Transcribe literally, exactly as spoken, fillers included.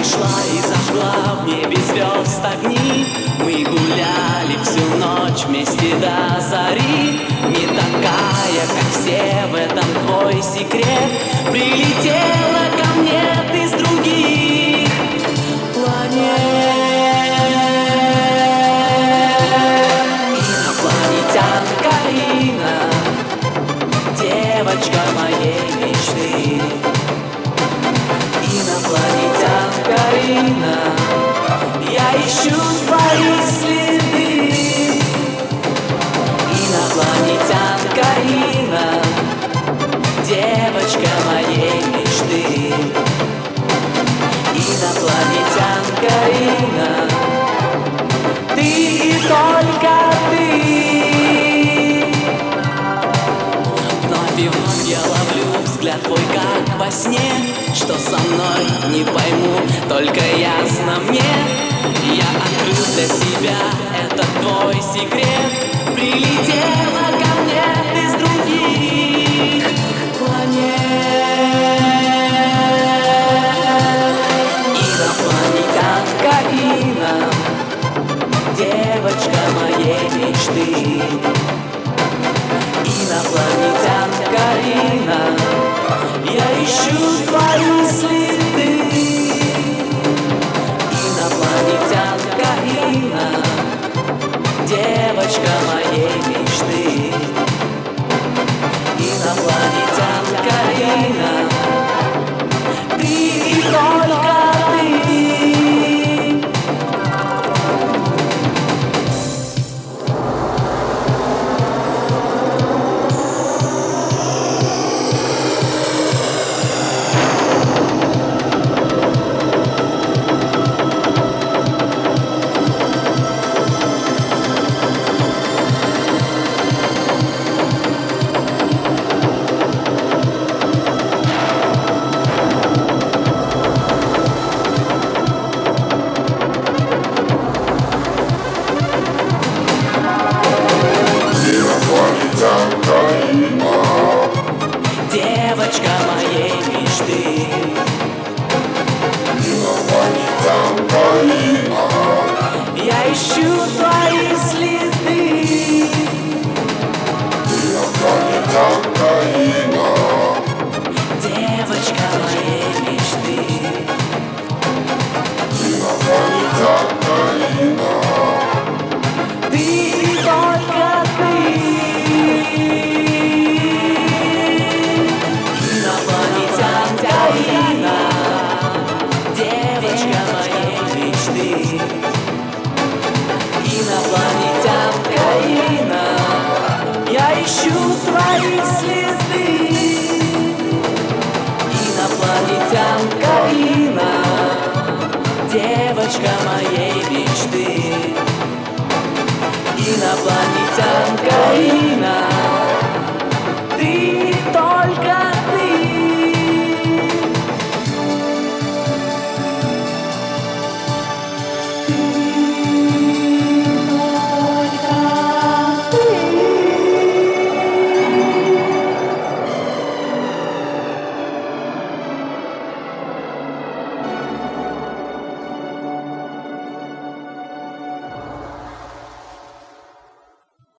пришла и зажгла в небе звезд огни. Мы гуляли всю ночь вместе до зари. Не такая, как все, в этом твой секрет. Прилетела ко мне ты с других планет. Инопланетянка Инна, девочка моей мечты. Инопланетянка Инна, я ищу твои следы. Инопланетянка Инна, девочка моей мечты. Инопланетянка Инна, ты и только ты. Вновь и вновь я ловлю взгляд твой, как во сне. Что со мной, не пойму, только ясно мне. Я открыл для себя этот твой секрет. Прилетела ко мне ты с других планет. Инопланетянка Инна, девочка моей мечты. Инопланетянка Инна, я ищу твои следы. Инопланетянка Инна, девочка моей мечты. Инопланетянка Инна, ты и только ты. Девочка моей мечты. Инопланетянка Инна, Я ищу твои следы. инопланетянка Инна, Девочка моей мечты. инопланетянка Инна, Ты и только ты. Инопланетянка Инна, девочка моей мечты. Инопланетянка Инна, я ищу твои следы. Инопланетянка Инна, девочка моей мечты. Инопланетянка Инна.